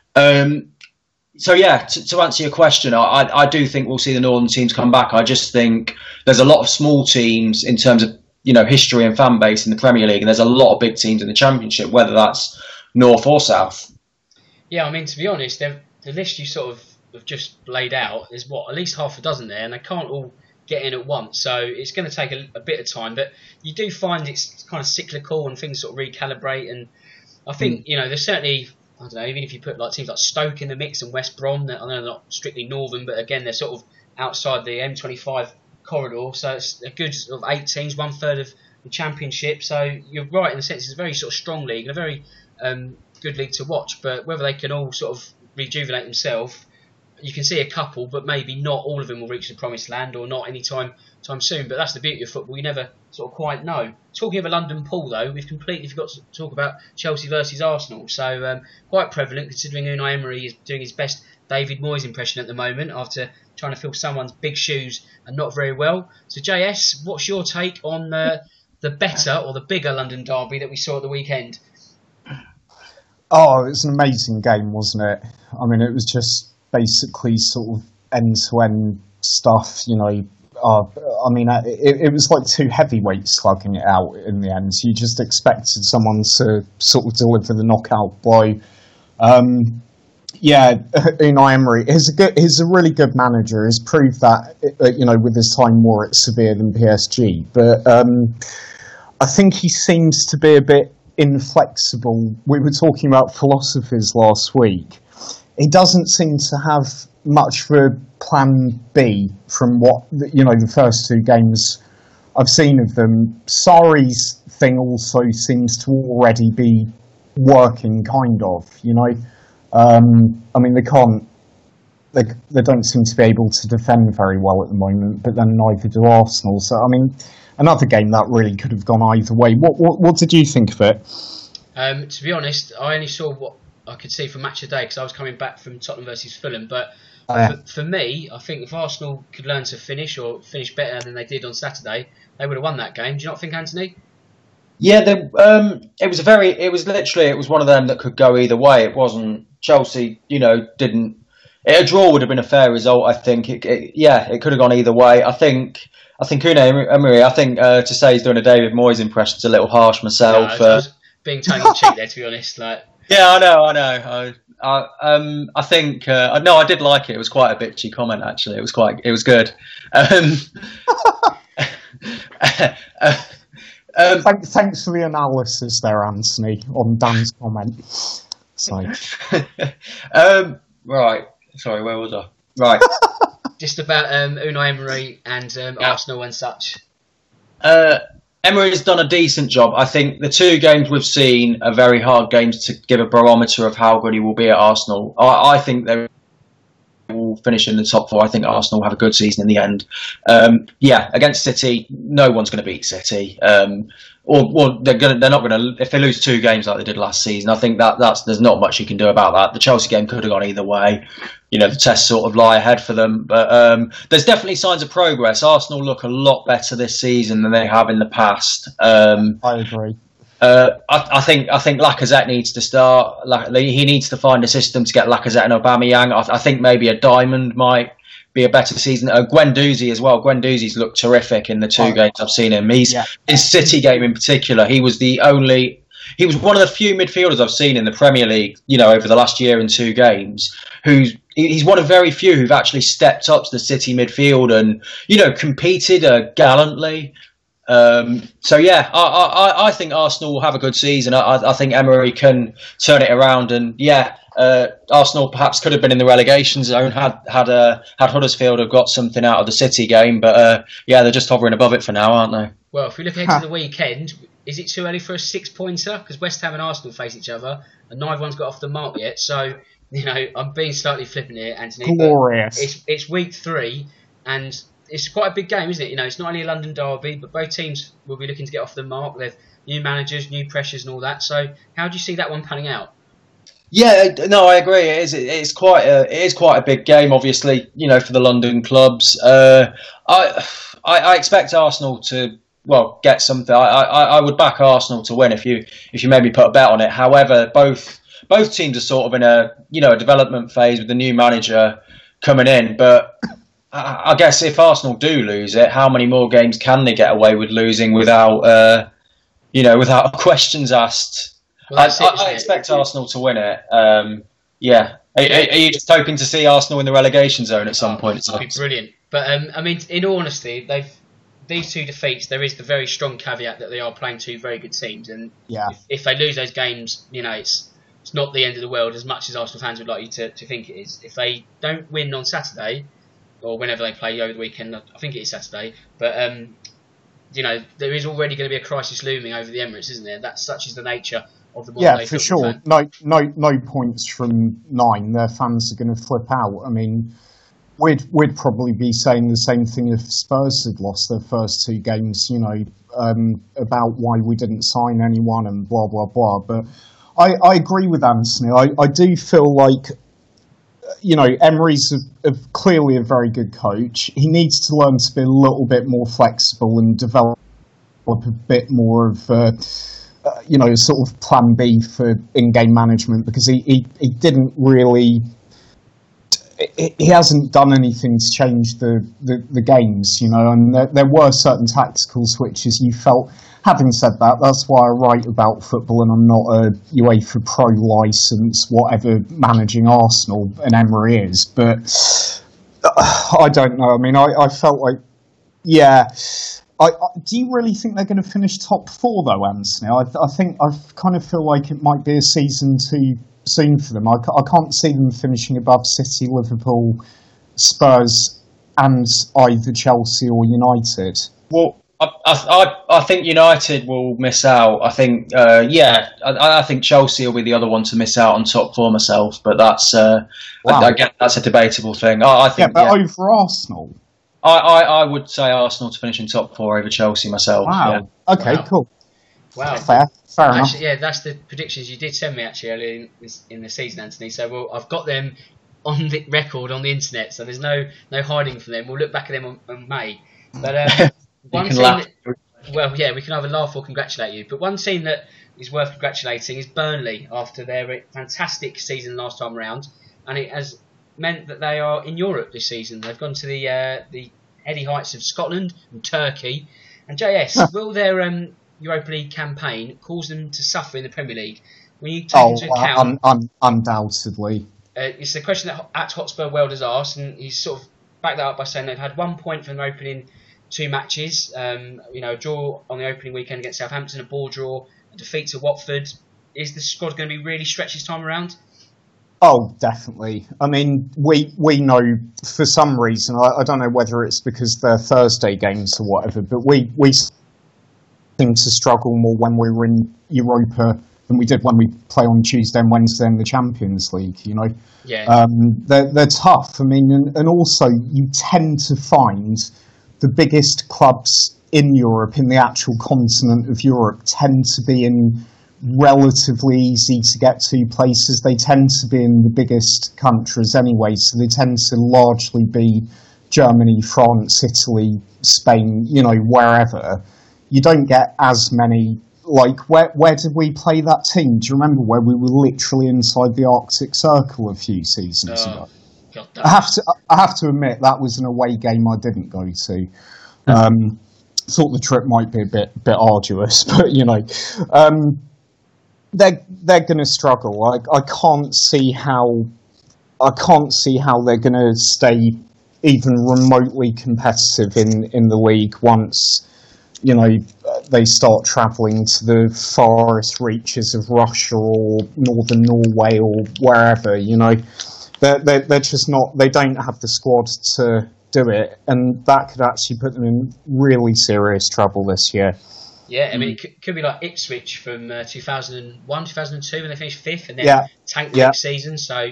So yeah, to answer your question, I do think we'll see the Northern teams come back. I just think there's a lot of small teams in terms of history and fan base in the Premier League, and there's a lot of big teams in the Championship, whether that's North or South. Yeah, I mean, to be honest, the list you sort of have just laid out is at least half a dozen there, and they can't all get in at once, so it's going to take a bit of time, but you do find it's kind of cyclical and things sort of recalibrate, and I think, there's certainly, I don't know, even if you put teams like Stoke in the mix and West Brom, I know they're not strictly northern, but again, they're sort of outside the M25 corridor, so it's a good sort of 8 teams, 1/3 of the Championship. So you're right in the sense it's a very sort of strong league and a very good league to watch. But whether they can all sort of rejuvenate themselves, you can see a couple, but maybe not all of them will reach the promised land or not anytime soon. But that's the beauty of football; you never sort of quite know. Talking of a London pool, though, we've completely forgot to talk about Chelsea versus Arsenal. So quite prevalent, considering Unai Emery is doing his best David Moyes impression at the moment after trying to fill someone's big shoes and not very well. So JS, what's your take on the better or the bigger London derby that we saw at the weekend? Oh, it was an amazing game, wasn't it? I mean, it was just basically sort of end-to-end stuff, I mean, it was like two heavyweights slugging it out in the end. You just expected someone to sort of deliver the knockout blow. Yeah, Unai Emery he's a really good manager. He's proved that, with his time more at Sevilla than PSG. But I think he seems to be a bit inflexible. We were talking about philosophies last week. He doesn't seem to have much of a plan B from what, the first 2 games I've seen of them. Sarri's thing also seems to already be working, kind of, I mean, they don't seem to be able to defend very well at the moment, but then neither do Arsenal. So, I mean, another game that really could have gone either way. What did you think of it? To be honest, I only saw what I could see from Match of the Day because I was coming back from Tottenham versus Fulham. But for me, I think if Arsenal could learn to finish or finish better than they did on Saturday, they would have won that game. Do you not think, Anthony? Yeah, it was one of them that could go either way. It wasn't Chelsea, didn't. A draw would have been a fair result. I think. It could have gone either way. I think Unai Emery. To say he's doing a David Moyes impression is a little harsh myself. No, I was being tongue in cheek there, to be honest. Yeah, I know. I think no, I did like it. It was quite a bitchy comment actually. It was good. Thanks for the analysis there, Anthony, on Dan's comment. So. Right. Sorry, where was I? Right. Just about Unai Emery and Arsenal and such. Emery's done a decent job. I think the 2 games we've seen are very hard games to give a barometer of how good he will be at Arsenal. I think they will finish in the top 4. I think Arsenal will have a good season in the end. Against City, no one's going to beat City. Or they're not going to, if they lose 2 games like they did last season. I think there's not much you can do about that. The Chelsea game could have gone either way. The tests sort of lie ahead for them. But there's definitely signs of progress. Arsenal look a lot better this season than they have in the past. I agree. I think Lacazette needs to start. He needs to find a system to get Lacazette and Aubameyang. I think maybe a diamond might be a better season. Guendouzi as well. Guendouzi's looked terrific in the 2 games I've seen him. His City game in particular, he was one of the few midfielders I've seen in the Premier League, over the last year and 2 games, he's one of very few who've actually stepped up to the City midfield and, competed gallantly. I think Arsenal will have a good season. I think Emery can turn it around, and Arsenal perhaps could have been in the relegation zone had Huddersfield have got something out of the City game, but they're just hovering above it for now, aren't they? Well, if we look ahead to the weekend, is it too early for a 6-pointer? Because West Ham and Arsenal face each other, and neither one's got off the mark yet. So, I'm being slightly flippant here, Anthony. Glorious. It's week 3, and it's quite a big game, isn't it? It's not only a London derby, but both teams will be looking to get off the mark. They've new managers, new pressures, and all that. So, how do you see that one panning out? Yeah, no, I agree. It is quite a big game, obviously. For the London clubs. I expect Arsenal to get something. I would back Arsenal to win if you made me put a bet on it. However, both teams are sort of in a development phase with the new manager coming in, but I guess if Arsenal do lose it, how many more games can they get away with losing without questions asked? Well, I expect Arsenal to win it. Are you just hoping to see Arsenal in the relegation zone at some point? That'd be brilliant. But in all honesty, these 2 defeats. There is the very strong caveat that they are playing 2 very good teams, and if they lose those games, it's not the end of the world as much as Arsenal fans would like you to think it is. If they don't win on Saturday, or whenever they play over the weekend, I think it is Saturday, but there is already going to be a crisis looming over the Emirates, isn't there? That's such is the nature of the modern day for sure. fan. No points from 9. Their fans are going to flip out. I mean, we'd probably be saying the same thing if Spurs had lost their first 2 games. About why we didn't sign anyone and blah blah blah. But I agree with Anthony. I do feel like Emery's clearly a very good coach. He needs to learn to be a little bit more flexible and develop a bit more of sort of plan B for in-game management, because he didn't really. He hasn't done anything to change the games, and there were certain tactical switches you felt. Having said that, that's why I write about football, and I'm not a UEFA Pro license, whatever, managing Arsenal, and Emery is. But I don't know. I mean, I felt like, do you really think they're going to finish top 4 though, Anthony? I kind of feel like it might be a season too soon for them. I can't see them finishing above City, Liverpool, Spurs, and either Chelsea or United. Well, I think United will miss out. I think, I think Chelsea will be the other one to miss out on top 4 myself. But that's, I guess that's a debatable thing. Over Arsenal. I would say Arsenal to finish in top 4 over Chelsea myself. Wow. Yeah. Okay, cool. Wow. Fair enough. Actually, yeah, that's the predictions you did send me actually earlier in the season, Anthony. So I've got them on the record on the internet, so there's no hiding from them. We'll look back at them on May. But one team we can either laugh or congratulate you. But one team that is worth congratulating is Burnley after their fantastic season last time around, and it has meant that they are in Europe this season. They've gone to the heady heights of Scotland and Turkey. And JS, will their Europa League campaign cause them to suffer in the Premier League? When you take into account, undoubtedly. It's a question that at Hotspur World has asked, and he's sort of backed that up by saying they've had 1 point from their opening 2 matches. A draw on the opening weekend against Southampton, a ball draw, a defeat to Watford. Is the squad going to be really stretched this time around? Oh, definitely. I mean, we know for some reason, I don't know whether it's because they're Thursday games or whatever, but we seem to struggle more when we were in Europa than we did when we play on Tuesday and Wednesday in the Champions League. Yeah. They're tough. I mean, and also you tend to find the biggest clubs in Europe, in the actual continent of Europe, tend to be in relatively easy to get to places. They tend to be in the biggest countries anyway, so they tend to largely be Germany, France, Italy, Spain, wherever. You don't get as many, like, where did we play that team? Do you remember where we were literally inside the Arctic Circle a few seasons ago? God, I have to admit, that was an away game I didn't go to. Thought the trip might be a bit arduous, but, they're going to struggle. I can't see how they're going to stay even remotely competitive in the league once they start travelling to the farthest reaches of Russia or northern Norway or wherever. They're just not. They don't have the squad to do it, and that could actually put them in really serious trouble this year. Yeah, I mean, it could be like Ipswich from 2001, 2002 when they finished fifth, and then tanked next season. So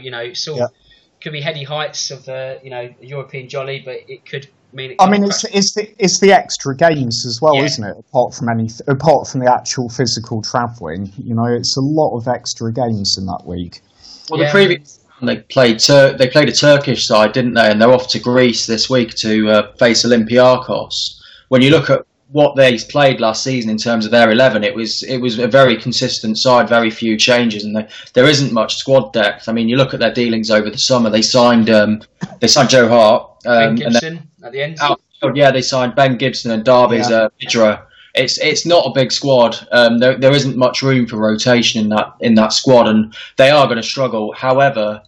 could be heady heights of European jolly, but it could mean. It's the extra games as well, isn't it? Apart from the actual physical travelling, it's a lot of extra games in that league. Well, the previous they played a Turkish side, didn't they? And they're off to Greece this week to face Olympiakos. When you look at what they played last season in terms of their 11, it was a very consistent side, very few changes, and there isn't much squad depth. I mean, you look at their dealings over the summer. They signed Joe Hart, Ben Gibson at the end. They signed Ben Gibson and Darby's Vidra. It's not a big squad. There isn't much room for rotation in that squad, and they are going to struggle. However,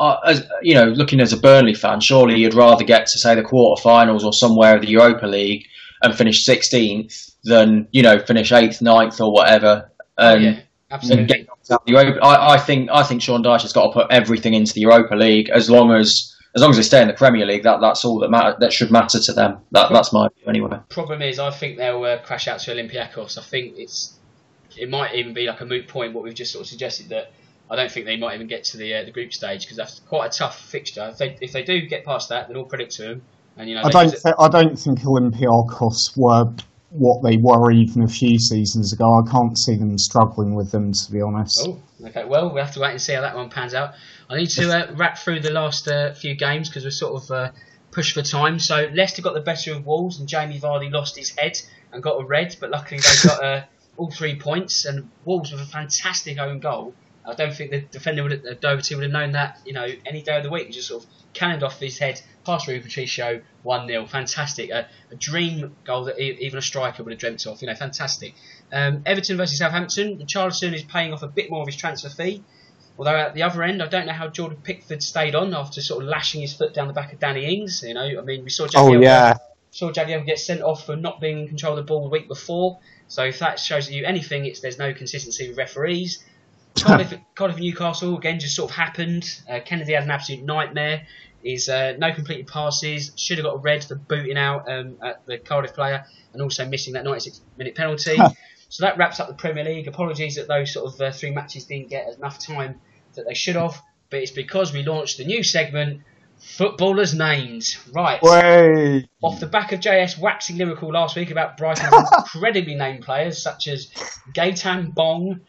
looking as a Burnley fan, surely you'd rather get to, say, the quarterfinals or somewhere of the Europa League and finish 16th than finish 8th, 9th or whatever. Absolutely. And get out the Europa. I think Sean Dyche has got to put everything into the Europa League as long as they stay in the Premier League. That's all that should matter to them. That's my view anyway. Problem is, I think they'll crash out to Olympiacos. I think it might even be like a moot point what we've just sort of suggested, that I don't think they might even get to the group stage, because that's quite a tough fixture. If they do get past that, then all credit to them. And I don't think Olympiacos were what they were even a few seasons ago. I can't see them struggling with them, to be honest. Oh, okay. Well, we'll have to wait and see how that one pans out. I need to wrap through the last few games because we're sort of pushed for time. So Leicester got the better of Wolves, and Jamie Vardy lost his head and got a red, but luckily they got all 3 points. And Wolves with a fantastic own goal. I don't think the defender Doherty would have known that, any day of the week. He just sort of cannoned off his head past Rui Patricio, 1-0. Fantastic. A dream goal that even a striker would have dreamt of. Fantastic. Everton versus Southampton. Richarlison is paying off a bit more of his transfer fee. Although at the other end, I don't know how Jordan Pickford stayed on after sort of lashing his foot down the back of Danny Ings. We saw Jagielka get sent off for not being in control of the ball the week before. So if that shows you anything, there's no consistency with referees. Cardiff and Newcastle, again, just sort of happened. Kennedy had an absolute nightmare. He's no completed passes, should have got a red for booting out at the Cardiff player, and also missing that 96-minute penalty. So that wraps up the Premier League. Apologies that those sort of 3 matches didn't get enough time that they should have, but it's because we launched the new segment, Footballers' Names. Right. Way. Off the back of JS waxing lyrical last week about Brighton's incredibly named players such as Gaetan Bong,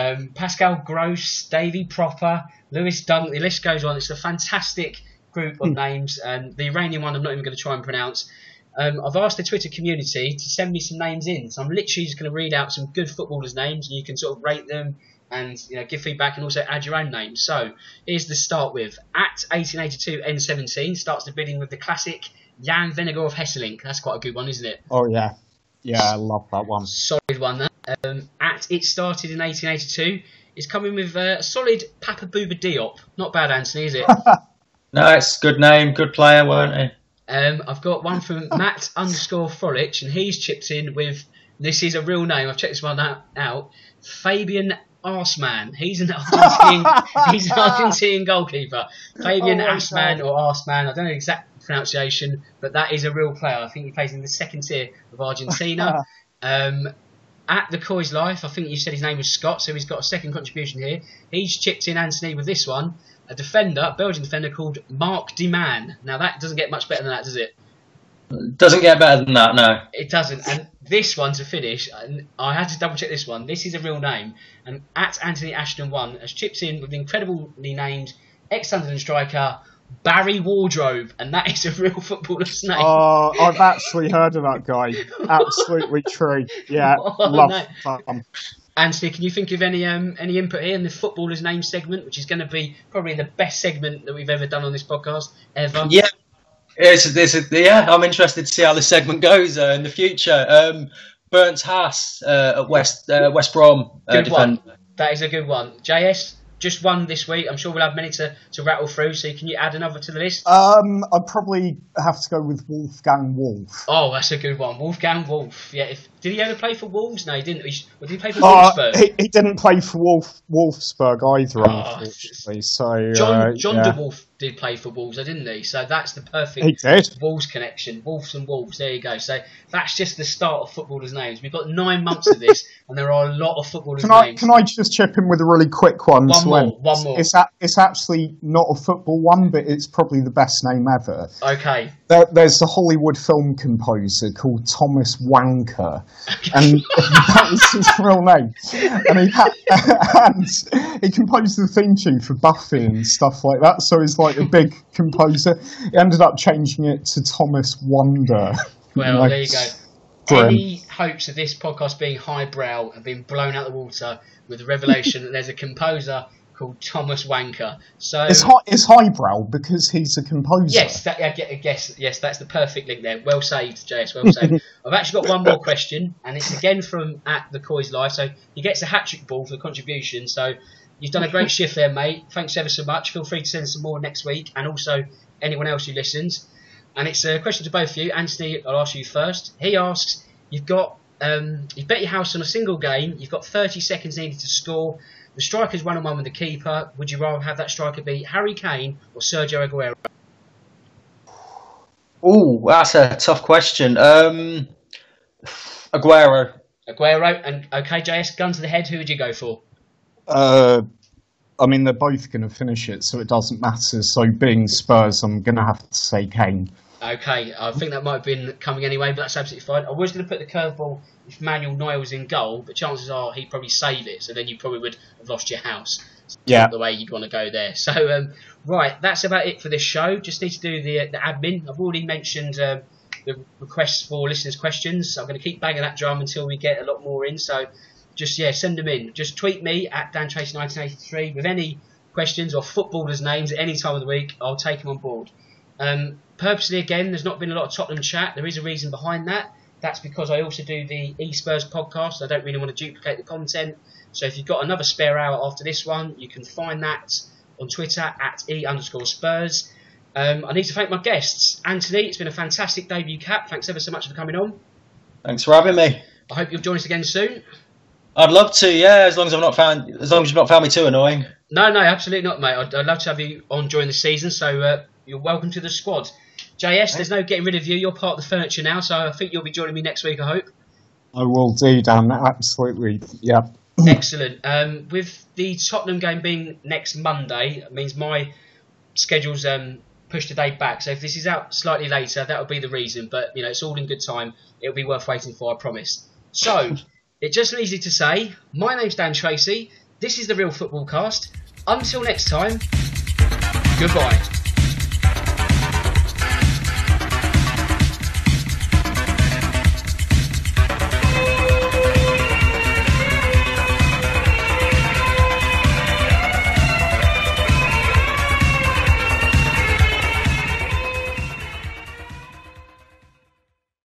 Pascal Gross, Davy Proper, Lewis Dunk, the list goes on. It's a fantastic group of names, and the Iranian one I'm not even going to try and pronounce. I've asked the Twitter community to send me some names in, so I'm literally just going to read out some good footballers' names, and you can sort of rate them and give feedback and also add your own names. So here's the start with at 1882N17 starts the bidding with the classic Jan Vennegoor of Hesselink. That's quite a good one, isn't it? Oh yeah, I love that one. Solid one. That at it started in 1882 is coming with a solid Papa Bouba Diop. Not bad, Anthony, is it? No, it's a good name, good player, weren't he? I've got one from Matt_Frolich, and he's chipped in with, this is a real name, I've checked this one out, Fabian Arsman. He's an Argentine goalkeeper. Fabian Arsman or Arsman, I don't know the exact pronunciation, but that is a real player. I think he plays in the second tier of Argentina. at the Coy's Life, I think you said his name was Scott, so he's got a second contribution here. He's chipped in, Anthony, with this one. A defender, Belgian defender called Mark de Man. Now that doesn't get much better than that, does it? Doesn't get better than that, no. It doesn't. And this one, to finish, and I had to double check this one. This is a real name. And at Anthony Ashton 1 has chipped in with the incredibly named ex-Sunderland striker Barry Wardrobe, and that is a real footballer's name. Oh, I've actually heard of that guy. Absolutely true. Yeah, love that. Anthony, can you think of any input here in the footballer's name segment, which is going to be probably the best segment that we've ever done on this podcast ever? Yeah. I'm interested to see how this segment goes in the future. Burnt Haas at West Brom. Good one. That is a good one. JS, just one this week. I'm sure we'll have many to rattle through. So can you add another to the list? I'd probably have to go with Wolfgang Wolf. Oh, that's a good one. Wolfgang Wolf. Yeah. Did he ever play for Wolves? No, he didn't. Or did he play for Wolfsburg? He didn't play for Wolfsburg either, unfortunately. So John de Wolf did play for Wolves, didn't he? So that's the perfect Wolves connection. Wolves and Wolves. There you go. So that's just the start of footballers' names. We've got 9 months of this, and there are a lot of footballers' names. Can I just chip in with a really quick one? One more. It's actually not a football one, but it's probably the best name ever. Okay. There's a Hollywood film composer called Thomas Wanker, and that was his real name. And he composed the theme tune for Buffy and stuff like that. So he's like a big composer. He ended up changing it to Thomas Wonder. Well, there you go. Any hopes of this podcast being highbrow have been blown out the water with the revelation that there's a composer called Thomas Wanker. So it's highbrow because he's a composer. Yes, yes, that's the perfect link there. Well saved, JS. Well saved. I've actually got one more question, and it's again from at the Coy's Life. So he gets a hat-trick ball for the contribution. So you've done a great shift there, mate. Thanks ever so much. Feel free to send some more next week, and also anyone else who listens. And it's a question to both of you. Anthony, I'll ask you first. He asks, you've bet your house on a single game. You've got 30 seconds needed to score. The striker's 1-on-1 with the keeper. Would you rather have that striker be Harry Kane or Sergio Aguero? Oh, that's a tough question. Aguero. And okay, JS, gun to the head. Who would you go for? I mean, they're both going to finish it, so it doesn't matter. So being Spurs, I'm going to have to say Kane. Okay, I think that might have been coming anyway, but that's absolutely fine. I was going to put the curveball if Manuel Neuer was in goal, but chances are he'd probably save it, so then you probably would have lost your house. So yeah. Not the way you'd want to go there. So, right, that's about it for this show. Just need to do the admin. I've already mentioned the requests for listeners' questions. I'm going to keep banging that drum until we get a lot more in. So, just send them in. Just tweet me at DanTracy1983 with any questions or footballers' names at any time of the week. I'll take them on board. Purposely, again, there's not been a lot of Tottenham chat. There is a reason behind that. That's because I also do the eSpurs podcast. I don't really want to duplicate the content. So if you've got another spare hour after this one, you can find that on Twitter at @E_Spurs. I need to thank my guests. Anthony, it's been a fantastic debut cap. Thanks ever so much for coming on. Thanks for having me. I hope you'll join us again soon. I'd love to, yeah, as long as you've not found me too annoying. No, absolutely not, mate. I'd love to have you on during the season, so you're welcome to the squad. JS, there's no getting rid of you. You're part of the furniture now, so I think you'll be joining me next week, I hope. I will do, Dan. Absolutely. Yeah. Excellent. With the Tottenham game being next Monday, it means my schedule's pushed a day back. So if this is out slightly later, that'll be the reason. But, it's all in good time. It'll be worth waiting for, I promise. So, it just leaves me to say, my name's Dan Tracy. This is the Real Football Cast. Until next time, goodbye.